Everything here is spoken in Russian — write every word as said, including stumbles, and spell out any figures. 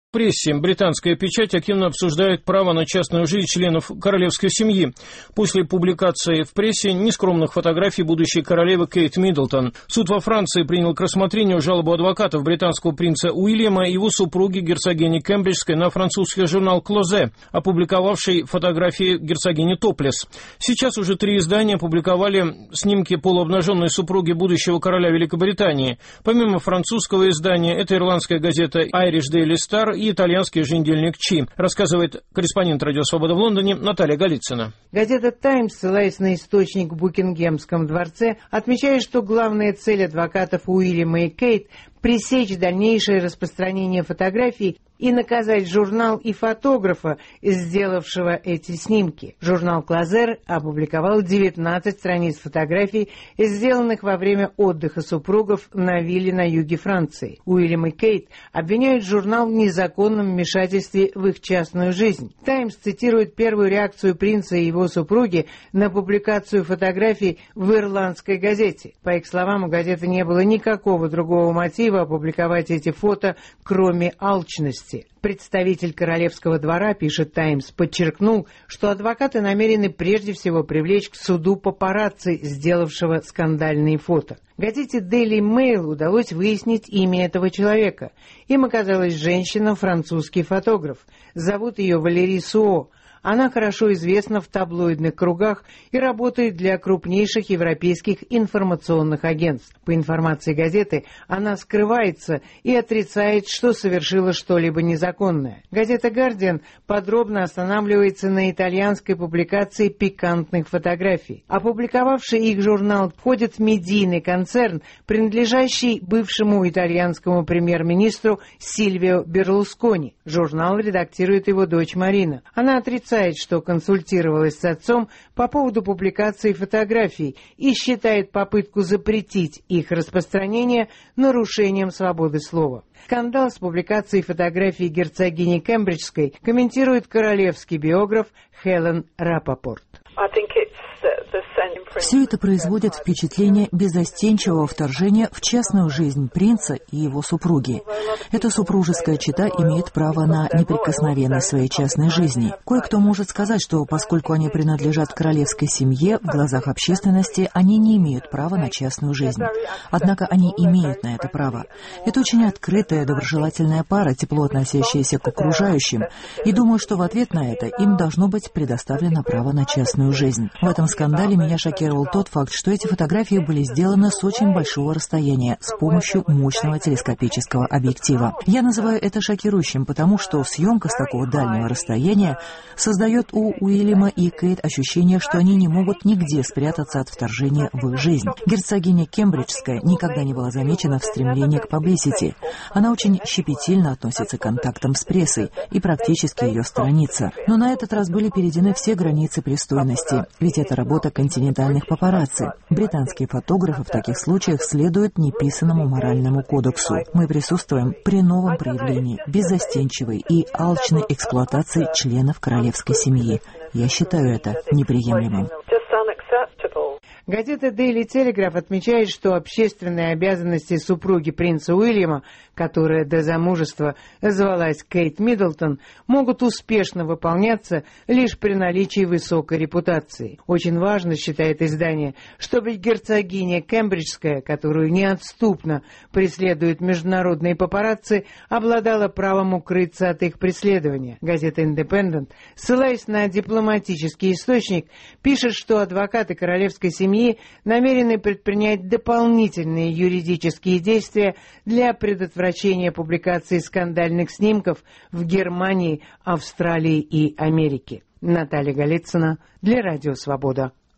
В прессе британская печать активно обсуждает право на частную жизнь членов королевской семьи после публикации в прессе нескромных фотографий будущей королевы Кейт Миддлтон. Суд во Франции принял к рассмотрению жалобу адвокатов британского принца Уильяма и его супруги герцогини Кембриджской на французский журнал «Клозе», опубликовавший фотографии герцогини топлес. Сейчас уже три издания опубликовали снимки полуобнаженной супруги будущего короля Великобритании. Помимо французского издания, это ирландская газета Irish Daily Star и итальянский еженедельник «Чи», рассказывает корреспондент «Радио Свобода» в Лондоне Наталья Голицына. Газета «Таймс», ссылаясь на источник в Букингемском дворце, отмечает, что главная цель адвокатов Уильяма и Кейт – пресечь дальнейшее распространение фотографий и наказать журнал и фотографа, сделавшего эти снимки. Журнал «Клозер» опубликовал девятнадцать страниц фотографий, сделанных во время отдыха супругов на вилле на юге Франции. Уильям и Кейт обвиняют журнал в незаконном вмешательстве в их частную жизнь. «Таймс» цитирует первую реакцию принца и его супруги на публикацию фотографий в ирландской газете. По их словам, у газеты не было никакого другого мотива опубликовать эти фото, кроме алчности. Представитель королевского двора, пишет «Таймс», подчеркнул, что адвокаты намерены прежде всего привлечь к суду папарацци, сделавшего скандальные фото. Газете Daily Mail удалось выяснить имя этого человека. Им оказалась женщина, французский фотограф. Зовут ее Валерий Суо. Она хорошо известна в таблоидных кругах и работает для крупнейших европейских информационных агентств. По информации газеты, она скрывается и отрицает, что совершила что-либо незаконное. Газета «Гардиан» подробно останавливается на итальянской публикации пикантных фотографий. Опубликовавший их журнал входит в медийный концерн, принадлежащий бывшему итальянскому премьер-министру Сильвио Берлускони. Журнал редактирует его дочь Марина. Она отрицает, что консультировалась с отцом по поводу публикации фотографий и считает попытку запретить их распространение нарушением свободы слова. Скандал с публикацией фотографий герцогини Кембриджской комментирует королевский биограф Хелен Рапопорт. Все это производит впечатление беззастенчивого вторжения в частную жизнь принца и его супруги. Эта супружеская чета имеет право на неприкосновенность своей частной жизни. Кое-кто может сказать, что поскольку они принадлежат королевской семье, в глазах общественности они не имеют права на частную жизнь. Однако они имеют на это право. Это очень открытая, доброжелательная пара, тепло относящаяся к окружающим, и думаю, что в ответ на это им должно быть предоставлено право на частную жизнь. В этом скандале меня шокировал тот факт, что эти фотографии были сделаны с очень большого расстояния с помощью мощного телескопического объектива. Я называю это шокирующим, потому что съемка с такого дальнего расстояния создает у Уильяма и Кейт ощущение, что они не могут нигде спрятаться от вторжения в их жизнь. Герцогиня Кембриджская никогда не была замечена в стремлении к паблисити. Она очень щепетильно относится к контактам с прессой и практически ее сторонится. Но на этот раз были перейдены все границы пристойности, ведь это работа континентальных папарацци. Британские фотографы в таких случаях следуют неписанному моральному кодексу. Мы присутствуем при новом проявлении беззастенчивой и алчной эксплуатации членов королевской семьи. Я считаю это неприемлемым. Газета Daily Telegraph отмечает, что общественные обязанности супруги принца Уильяма, которая до замужества звалась Кейт Миддлтон, могут успешно выполняться лишь при наличии высокой репутации. Очень важно, считает издание, чтобы герцогиня Кембриджская, которую неотступно преследуют международные папарацци, обладала правом укрыться от их преследования. Газета Independent, ссылаясь на дипломатический источник, пишет, что адвокаты королевской семьи намерены предпринять дополнительные юридические действия для предотвращения публикации скандальных снимков в Германии, Австралии и Америке. Наталья Голицына для Радио Свобода.